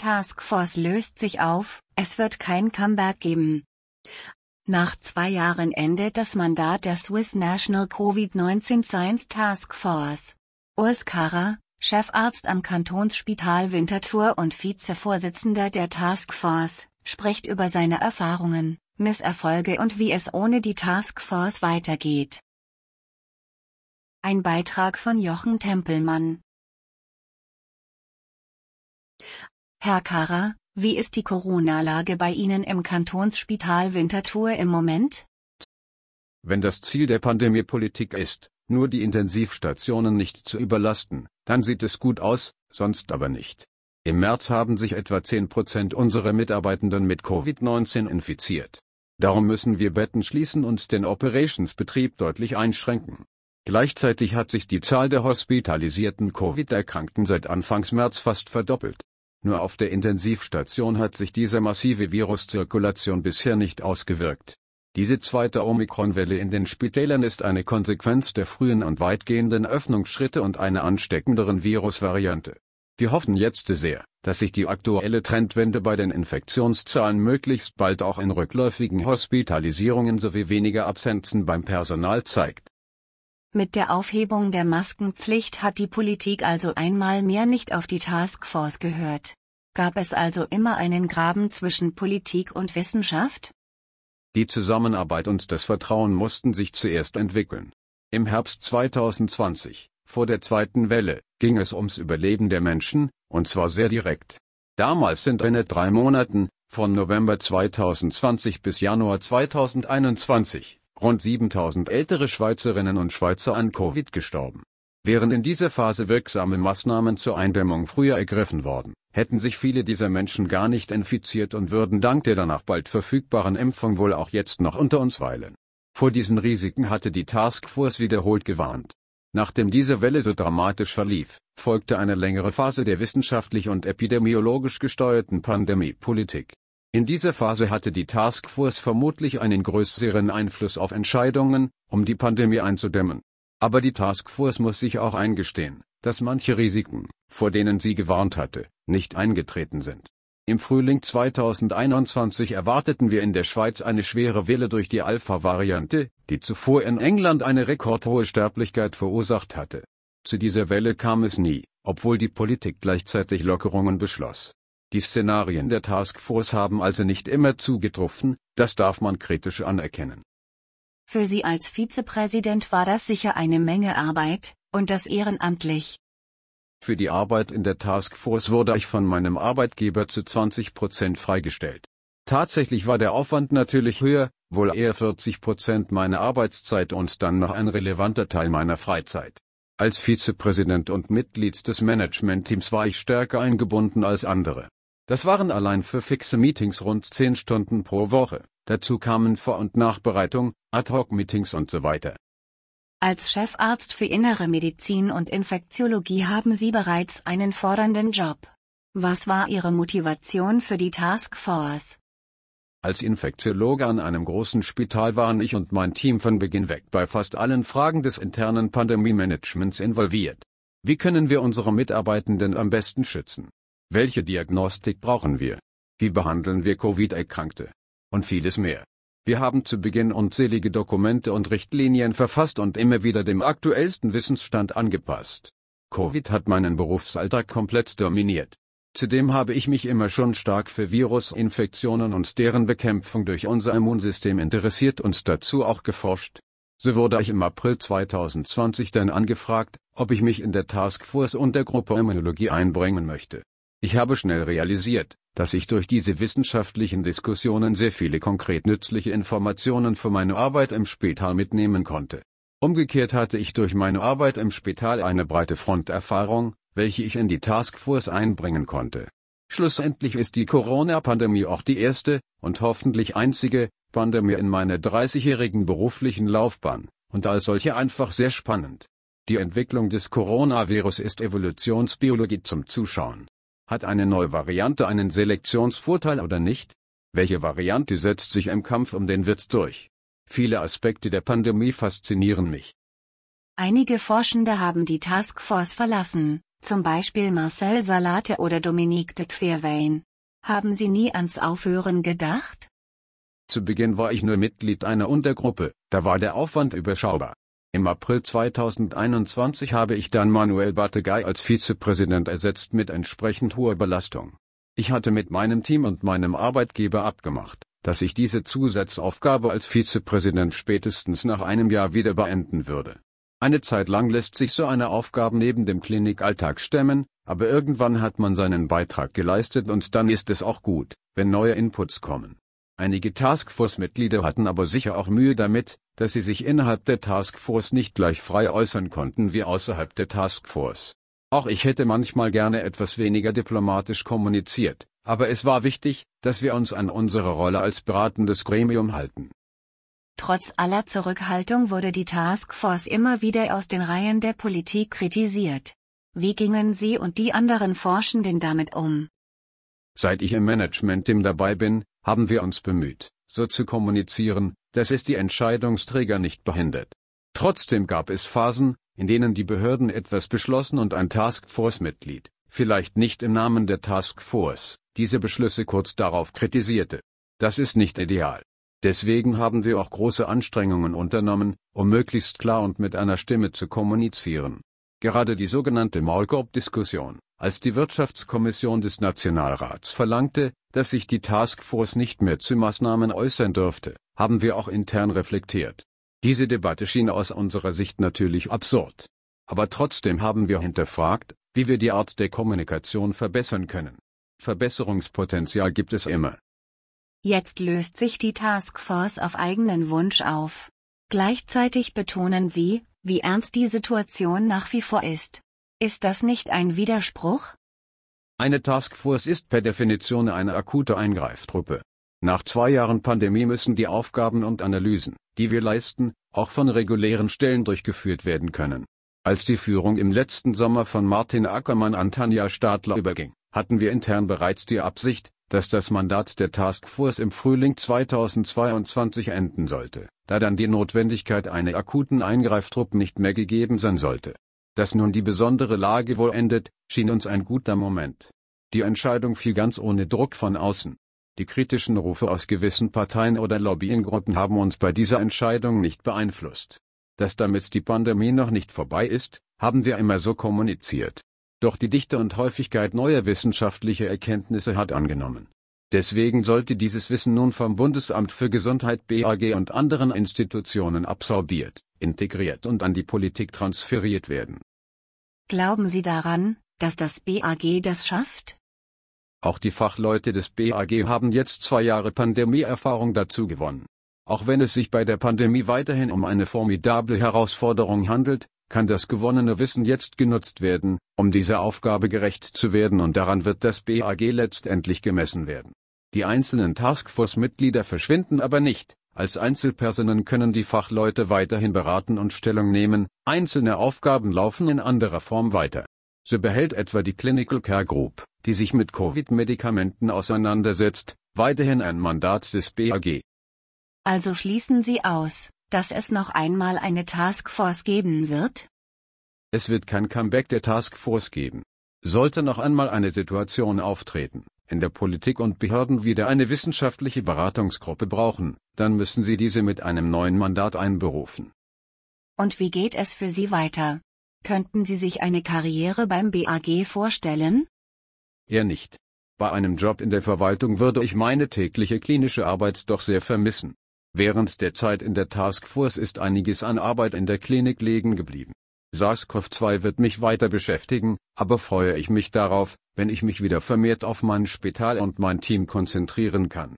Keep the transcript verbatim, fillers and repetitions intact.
Taskforce löst sich auf, es wird kein Comeback geben. Nach zwei Jahren endet das Mandat der Swiss National Covid neunzehn Science Task Force. Urs Karrer, Chefarzt am Kantonsspital Winterthur und Vizevorsitzender der Taskforce, spricht über seine Erfahrungen, Misserfolge und wie es ohne die Taskforce weitergeht. Ein Beitrag von Jochen Tempelmann. Herr Karrer, wie ist die Corona-Lage bei Ihnen im Kantonsspital Winterthur im Moment? Wenn das Ziel der Pandemiepolitik ist, nur die Intensivstationen nicht zu überlasten, dann sieht es gut aus, sonst aber nicht. Im März haben sich etwa zehn Prozent unserer Mitarbeitenden mit Covid neunzehn infiziert. Darum müssen wir Betten schließen und den Operationsbetrieb deutlich einschränken. Gleichzeitig hat sich die Zahl der hospitalisierten Covid-Erkrankten seit Anfangs März fast verdoppelt. Nur auf der Intensivstation hat sich diese massive Viruszirkulation bisher nicht ausgewirkt. Diese zweite Omikron-Welle in den Spitälern ist eine Konsequenz der frühen und weitgehenden Öffnungsschritte und einer ansteckenderen Virusvariante. Wir hoffen jetzt sehr, dass sich die aktuelle Trendwende bei den Infektionszahlen möglichst bald auch in rückläufigen Hospitalisierungen sowie weniger Absenzen beim Personal zeigt. Mit der Aufhebung der Maskenpflicht hat die Politik also einmal mehr nicht auf die Taskforce gehört. Gab es also immer einen Graben zwischen Politik und Wissenschaft? Die Zusammenarbeit und das Vertrauen mussten sich zuerst entwickeln. Im Herbst zweitausendzwanzig, vor der zweiten Welle, ging es ums Überleben der Menschen, und zwar sehr direkt. Damals sind in drei Monaten, von November zweitausendzwanzig bis Januar zweitausendeinundzwanzig, rund siebentausend ältere Schweizerinnen und Schweizer an Covid gestorben. Wären in dieser Phase wirksame Maßnahmen zur Eindämmung früher ergriffen worden, hätten sich viele dieser Menschen gar nicht infiziert und würden dank der danach bald verfügbaren Impfung wohl auch jetzt noch unter uns weilen. Vor diesen Risiken hatte die Taskforce wiederholt gewarnt. Nachdem diese Welle so dramatisch verlief, folgte eine längere Phase der wissenschaftlich und epidemiologisch gesteuerten Pandemiepolitik. In dieser Phase hatte die Taskforce vermutlich einen größeren Einfluss auf Entscheidungen, um die Pandemie einzudämmen. Aber die Taskforce muss sich auch eingestehen, dass manche Risiken, vor denen sie gewarnt hatte, nicht eingetreten sind. Im Frühling zweitausendeinundzwanzig erwarteten wir in der Schweiz eine schwere Welle durch die Alpha-Variante, die zuvor in England eine rekordhohe Sterblichkeit verursacht hatte. Zu dieser Welle kam es nie, obwohl die Politik gleichzeitig Lockerungen beschloss. Die Szenarien der Taskforce haben also nicht immer zugetroffen, das darf man kritisch anerkennen. Für Sie als Vizepräsident war das sicher eine Menge Arbeit, und das ehrenamtlich. Für die Arbeit in der Taskforce wurde ich von meinem Arbeitgeber zu zwanzig Prozent freigestellt. Tatsächlich war der Aufwand natürlich höher, wohl eher vierzig Prozent meiner Arbeitszeit und dann noch ein relevanter Teil meiner Freizeit. Als Vizepräsident und Mitglied des Managementteams war ich stärker eingebunden als andere. Das waren allein für fixe Meetings rund zehn Stunden pro Woche, dazu kamen Vor- und Nachbereitung, Ad-Hoc-Meetings und so weiter. Als Chefarzt für Innere Medizin und Infektiologie haben Sie bereits einen fordernden Job. Was war Ihre Motivation für die Taskforce? Als Infektiologe an einem großen Spital waren ich und mein Team von Beginn weg bei fast allen Fragen des internen Pandemie-Managements involviert. Wie können wir unsere Mitarbeitenden am besten schützen? Welche Diagnostik brauchen wir? Wie behandeln wir Covid-Erkrankte? Und vieles mehr. Wir haben zu Beginn unzählige Dokumente und Richtlinien verfasst und immer wieder dem aktuellsten Wissensstand angepasst. Covid hat meinen Berufsalltag komplett dominiert. Zudem habe ich mich immer schon stark für Virusinfektionen und deren Bekämpfung durch unser Immunsystem interessiert und dazu auch geforscht. So wurde ich im April zweitausendzwanzig dann angefragt, ob ich mich in der Taskforce Untergruppe Immunologie einbringen möchte. Ich habe schnell realisiert, dass ich durch diese wissenschaftlichen Diskussionen sehr viele konkret nützliche Informationen für meine Arbeit im Spital mitnehmen konnte. Umgekehrt hatte ich durch meine Arbeit im Spital eine breite Fronterfahrung, welche ich in die Taskforce einbringen konnte. Schlussendlich ist die Corona-Pandemie auch die erste, und hoffentlich einzige, Pandemie in meiner dreißigjährigen beruflichen Laufbahn, und als solche einfach sehr spannend. Die Entwicklung des Coronavirus ist Evolutionsbiologie zum Zuschauen. Hat eine neue Variante einen Selektionsvorteil oder nicht? Welche Variante setzt sich im Kampf um den Wirt durch? Viele Aspekte der Pandemie faszinieren mich. Einige Forschende haben die Taskforce verlassen. Zum Beispiel Marcel Salate oder Dominique de Quervain. Haben Sie nie ans Aufhören gedacht? Zu Beginn war ich nur Mitglied einer Untergruppe, da war der Aufwand überschaubar. Im April zweitausendeinundzwanzig habe ich dann Manuel Battegay als Vizepräsident ersetzt mit entsprechend hoher Belastung. Ich hatte mit meinem Team und meinem Arbeitgeber abgemacht, dass ich diese Zusatzaufgabe als Vizepräsident spätestens nach einem Jahr wieder beenden würde. Eine Zeit lang lässt sich so eine Aufgabe neben dem Klinikalltag stemmen, aber irgendwann hat man seinen Beitrag geleistet und dann ist es auch gut, wenn neue Inputs kommen. Einige Taskforce-Mitglieder hatten aber sicher auch Mühe damit, dass sie sich innerhalb der Taskforce nicht gleich frei äußern konnten wie außerhalb der Taskforce. Auch ich hätte manchmal gerne etwas weniger diplomatisch kommuniziert, aber es war wichtig, dass wir uns an unsere Rolle als beratendes Gremium halten. Trotz aller Zurückhaltung wurde die Taskforce immer wieder aus den Reihen der Politik kritisiert. Wie gingen Sie und die anderen Forschenden damit um? Seit ich im Management-Team dabei bin, haben wir uns bemüht, so zu kommunizieren, dass es die Entscheidungsträger nicht behindert. Trotzdem gab es Phasen, in denen die Behörden etwas beschlossen und ein Taskforce-Mitglied, vielleicht nicht im Namen der Taskforce, diese Beschlüsse kurz darauf kritisierte. Das ist nicht ideal. Deswegen haben wir auch große Anstrengungen unternommen, um möglichst klar und mit einer Stimme zu kommunizieren. Gerade die sogenannte Maulkorb-Diskussion, als die Wirtschaftskommission des Nationalrats verlangte, dass sich die Taskforce nicht mehr zu Maßnahmen äußern dürfte, haben wir auch intern reflektiert. Diese Debatte schien aus unserer Sicht natürlich absurd. Aber trotzdem haben wir hinterfragt, wie wir die Art der Kommunikation verbessern können. Verbesserungspotenzial gibt es immer. Jetzt löst sich die Taskforce auf eigenen Wunsch auf. Gleichzeitig betonen Sie, wie ernst die Situation nach wie vor ist. Ist das nicht ein Widerspruch? Eine Taskforce ist per Definition eine akute Eingreiftruppe. Nach zwei Jahren Pandemie müssen die Aufgaben und Analysen, die wir leisten, auch von regulären Stellen durchgeführt werden können. Als die Führung im letzten Sommer von Martin Ackermann an Tanja Stadler überging, hatten wir intern bereits die Absicht, dass das Mandat der Taskforce im Frühling zweitausendzweiundzwanzig enden sollte, da dann die Notwendigkeit einer akuten Eingreiftruppe nicht mehr gegeben sein sollte. Dass nun die besondere Lage wohl endet, schien uns ein guter Moment. Die Entscheidung fiel ganz ohne Druck von außen. Die kritischen Rufe aus gewissen Parteien oder Lobbyinggruppen haben uns bei dieser Entscheidung nicht beeinflusst. Dass damit die Pandemie noch nicht vorbei ist, haben wir immer so kommuniziert. Doch die Dichte und Häufigkeit neuer wissenschaftlicher Erkenntnisse hat angenommen. Deswegen sollte dieses Wissen nun vom Bundesamt für Gesundheit B A G und anderen Institutionen absorbiert, integriert und an die Politik transferiert werden. Glauben Sie daran, dass das B A G das schafft? Auch die Fachleute des B A G haben jetzt zwei Jahre Pandemieerfahrung dazu gewonnen. Auch wenn es sich bei der Pandemie weiterhin um eine formidable Herausforderung handelt, kann das gewonnene Wissen jetzt genutzt werden, um dieser Aufgabe gerecht zu werden, und daran wird das B A G letztendlich gemessen werden. Die einzelnen Taskforce-Mitglieder verschwinden aber nicht. Als Einzelpersonen können die Fachleute weiterhin beraten und Stellung nehmen, einzelne Aufgaben laufen in anderer Form weiter. So behält etwa die Clinical Care Group, die sich mit Covid-Medikamenten auseinandersetzt, weiterhin ein Mandat des B A G. Also schließen Sie aus, dass es noch einmal eine Taskforce geben wird? Es wird kein Comeback der Taskforce geben. Sollte noch einmal eine Situation auftreten, in der Politik und Behörden wieder eine wissenschaftliche Beratungsgruppe brauchen, dann müssen sie diese mit einem neuen Mandat einberufen. Und wie geht es für Sie weiter? Könnten Sie sich eine Karriere beim B A G vorstellen? Eher nicht. Bei einem Job in der Verwaltung würde ich meine tägliche klinische Arbeit doch sehr vermissen. Während der Zeit in der Taskforce ist einiges an Arbeit in der Klinik liegen geblieben. SARS-CoV zwei wird mich weiter beschäftigen, aber freue ich mich darauf, wenn ich mich wieder vermehrt auf mein Spital und mein Team konzentrieren kann.